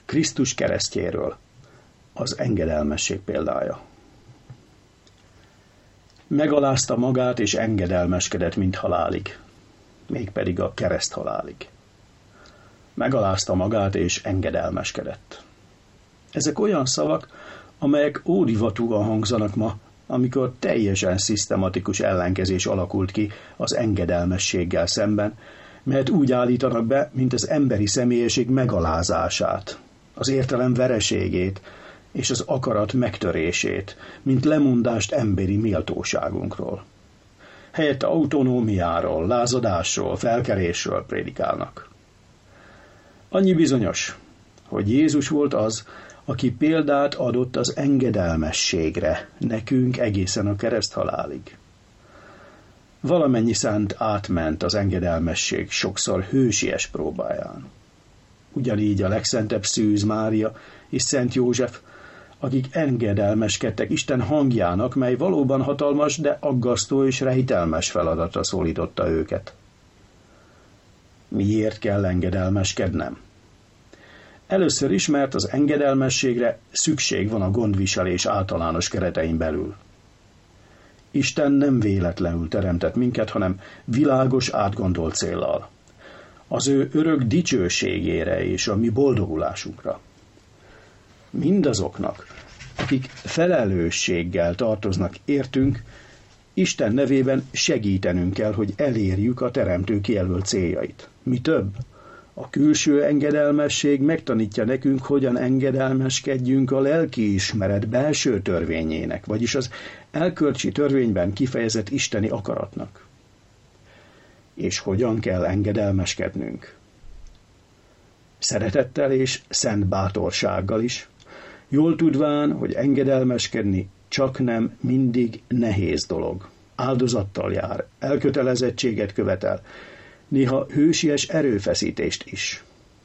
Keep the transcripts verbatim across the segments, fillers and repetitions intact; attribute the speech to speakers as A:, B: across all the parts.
A: Krisztus keresztjéről, az engedelmesség példája. Megalázta magát és engedelmeskedett, mint halálig, mégpedig a kereszt halálig. Megalázta magát és engedelmeskedett. Ezek olyan szavak, amelyek ódivatúan hangzanak ma, amikor teljesen szisztematikus ellenkezés alakult ki az engedelmességgel szemben, mert úgy állítanak be, mint az emberi személyiség megalázását, az értelem vereségét és az akarat megtörését, mint lemondást emberi méltóságunkról. Helyette autonómiáról, lázadásról, felkelésről prédikálnak. Annyi bizonyos, hogy Jézus volt az, aki példát adott az engedelmességre, nekünk egészen a kereszthalálig. Valamennyi szent átment az engedelmesség sokszor hősies próbáján. Ugyanígy a legszentebb Szűz Mária és Szent József, akik engedelmeskedtek Isten hangjának, mely valóban hatalmas, de aggasztó és rejtelmes feladatra szólította őket. Miért kell engedelmeskednem? Először is, mert az engedelmességre szükség van a gondviselés általános keretein belül. Isten nem véletlenül teremtett minket, hanem világos, átgondolt céllal. Az ő örök dicsőségére és a mi boldogulásunkra. Mindazoknak, akik felelősséggel tartoznak értünk, Isten nevében segítenünk kell, hogy elérjük a teremtő kijelölt céljait. Mi több, a külső engedelmesség megtanítja nekünk, hogyan engedelmeskedjünk a lelkiismeret belső törvényének, vagyis az elkölcsi törvényben kifejezett isteni akaratnak. És hogyan kell engedelmeskednünk? Szeretettel és szent bátorsággal is, jól tudván, hogy engedelmeskedni csak nem mindig nehéz dolog. Áldozattal jár, elkötelezettséget követel, néha hősies erőfeszítést is.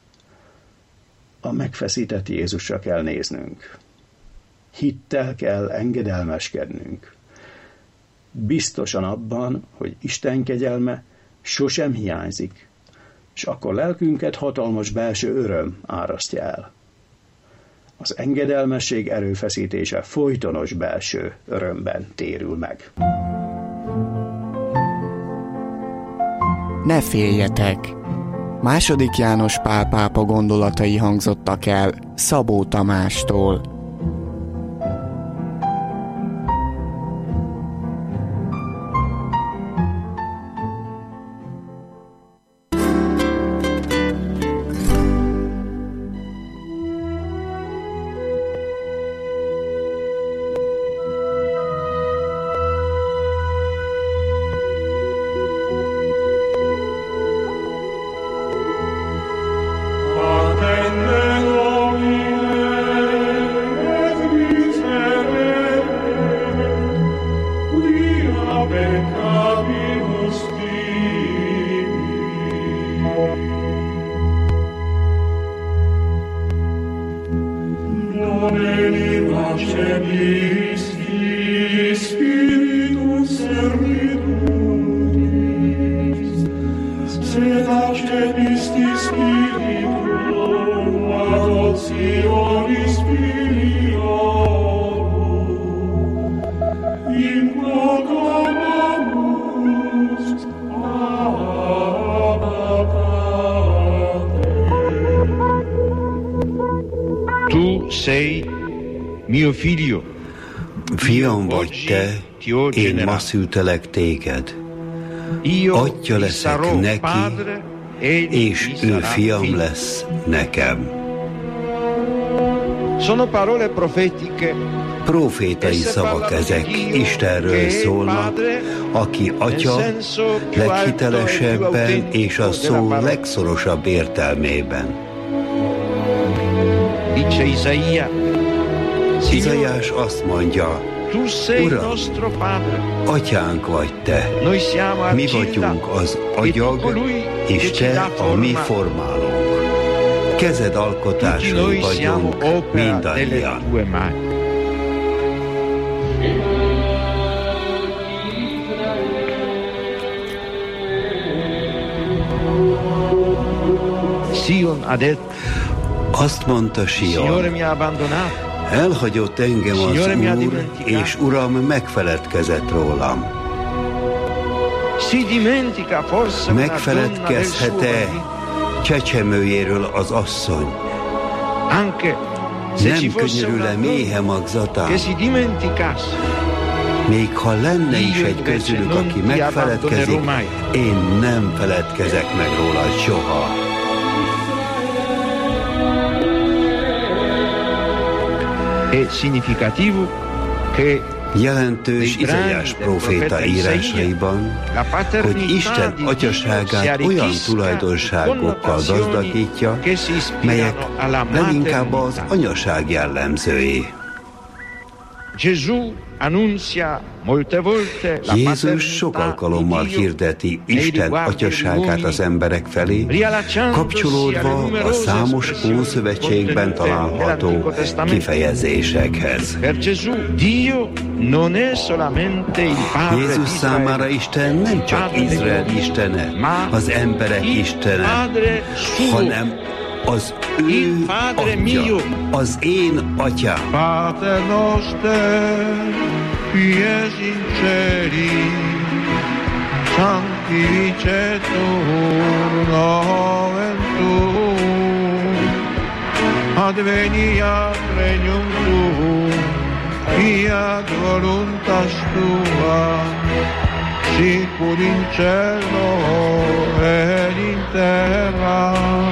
A: A megfeszített Jézusra kell néznünk. Hittel kell engedelmeskednünk. Biztosan abban, hogy Isten kegyelme sosem hiányzik, és akkor lelkünket hatalmas belső öröm árasztja el. Az engedelmesség erőfeszítése folytonos belső örömben térül meg.
B: Ne féljetek! Második János Pál pápa gondolatai hangzottak el Szabó Tamástól.
C: Fiam vagy te, én ma szültelek téged. Atya leszek neki, és ő fiam lesz nekem. Profétai szavak ezek, Istenről szólnak, aki atya leghitelesebben és a szó legszorosabb értelmében. Izaiás azt mondja, Uram, atyánk vagy te, mi vagyunk az agyag, és te a mi formálónk. Kezed alkotásai vagyunk mindannyian. Azt mondta Sion, elhagyott engem az Úr, és Uram megfeledkezett rólam. Megfeledkezhet-e csecsemőjéről az asszony? Nem könyörül-e méhe magzatán? Még ha lenne is egy közülük, aki megfeledkezik, én nem feledkezek meg róla soha. Jelentős Izaiás próféta írásaiban, hogy Isten atyaságát olyan tulajdonságokkal gazdagítja, melyek leginkább az anyaság jellemzői. Jézus sok alkalommal hirdeti Isten atyaságát az emberek felé, kapcsolódva a számos Ószövetségben található kifejezésekhez. Jézus számára Isten nem csak Izrael istene, az emberek istene, hanem az ő atya, az én atyám.
D: Pater noster, qui es in celi, sanctificetur nomen tuum, adveniat regnum tuum, fiat voluntas tua, sicut in cielo et in terra.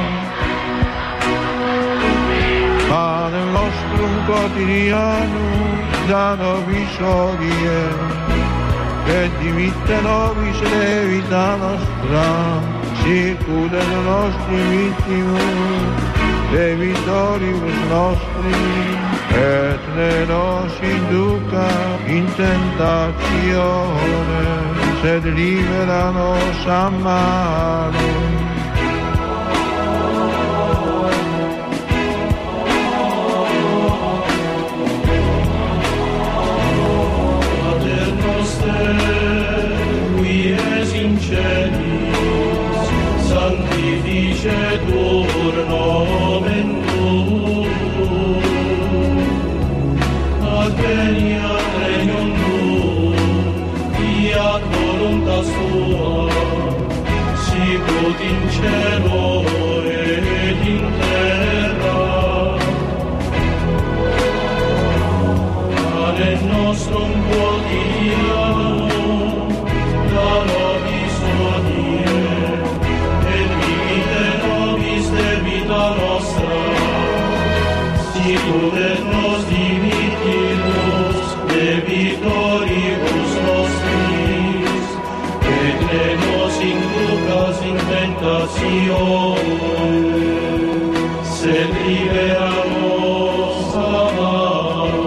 D: Panem nostrum quotidianum da nobis hodie, et dimitte nobis debita nostra, sicut et nostri vittimus debitoribus nostri, et ne nos induca in tentatione, sed libera nos a malo.
E: Sanctificetur nomen tuum, adveniat regnum tuum, fiat voluntas tua, sicut in cielo et in terra. Panem nostrum quotidianum da nobis hodie, debita nostra, sicut et nos dimittimus debitoribus nostris, et ne nos inducas in tentatione, sed libera nos a malo.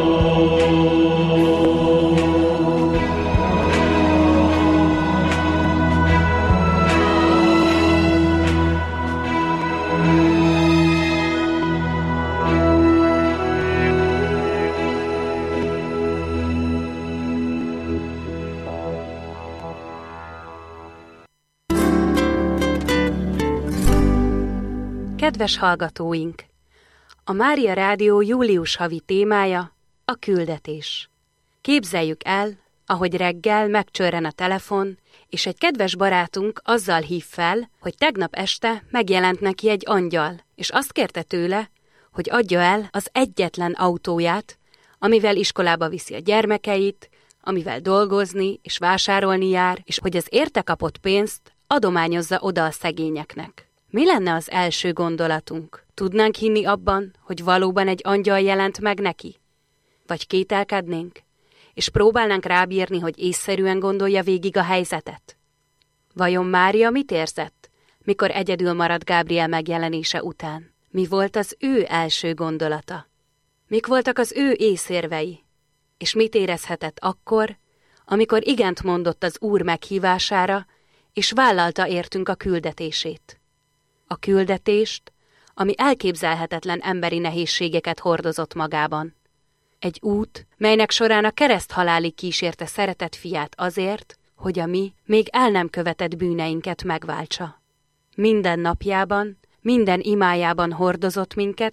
F: Kedves hallgatóink! A Mária Rádió július havi témája a küldetés. Képzeljük el, ahogy reggel megcsörren a telefon, és egy kedves barátunk azzal hív fel, hogy tegnap este megjelent neki egy angyal, és azt kérte tőle, hogy adja el az egyetlen autóját, amivel iskolába viszi a gyermekeit, amivel dolgozni és vásárolni jár, és hogy az érte kapott pénzt adományozza oda a szegényeknek. Mi lenne az első gondolatunk? Tudnánk hinni abban, hogy valóban egy angyal jelent meg neki? Vagy kételkednénk, és próbálnánk rábírni, hogy észszerűen gondolja végig a helyzetet? Vajon Mária mit érzett, mikor egyedül maradt Gábriel megjelenése után? Mi volt az ő első gondolata? Mik voltak az ő észérvei? És mit érezhetett akkor, amikor igent mondott az Úr meghívására, és vállalta értünk a küldetését? A küldetést, ami elképzelhetetlen emberi nehézségeket hordozott magában. Egy út, melynek során a kereszthalálig kísérte szeretett fiát azért, hogy a mi még el nem követett bűneinket megváltsa. Minden napjában, minden imájában hordozott minket,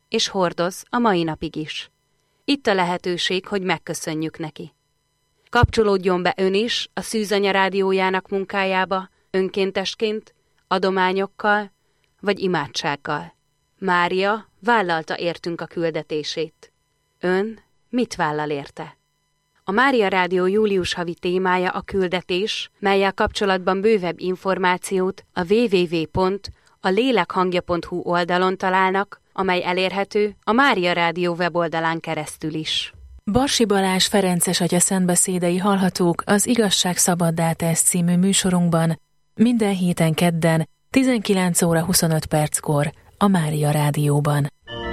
F: és hordoz a mai napig is. Itt a lehetőség, hogy megköszönjük neki. Kapcsolódjon be ön is a Szűzanya rádiójának munkájába, önkéntesként, adományokkal vagy imádsággal. Mária vállalta értünk a küldetését. Ön mit vállal érte? A Mária Rádió július havi témája a küldetés, mellyel kapcsolatban bővebb információt a double-u double-u double-u pont a lélekhangja pont hu oldalon találnak, amely elérhető a Mária Rádió weboldalán keresztül is.
G: Barsi Balázs ferences atya szentbeszédei hallhatók az Igazság szabaddá tesz című műsorunkban minden héten kedden tizenkilenc óra huszonöt perckor a Mária Rádióban.